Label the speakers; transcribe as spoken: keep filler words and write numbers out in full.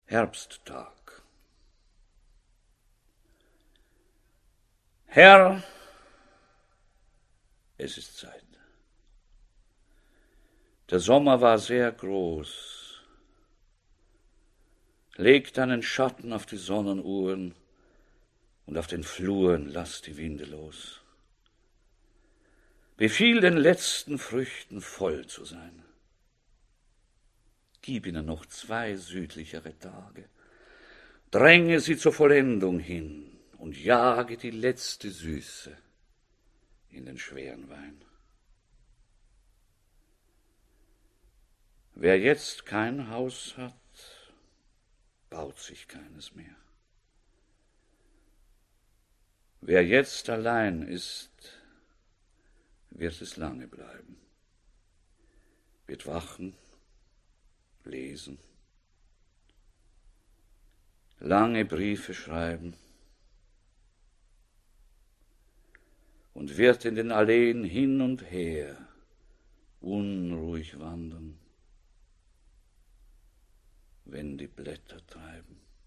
Speaker 1: Herbsttag. Herr, es ist Zeit. Der Sommer war sehr groß. Leg deinen Schatten auf die Sonnenuhren und auf den Fluren lass die Winde los. Befiehl den letzten Früchten voll zu sein. Gib ihnen noch zwei südlichere Tage. Dränge sie zur Vollendung hin und jage die letzte Süße in den schweren Wein. Wer jetzt kein Haus hat, baut sich keines mehr. Wer jetzt allein ist, wird es lange bleiben, wird wachen, lesen, lange Briefe schreiben und wird in den Alleen hin und her unruhig wandern, wenn die Blätter treiben.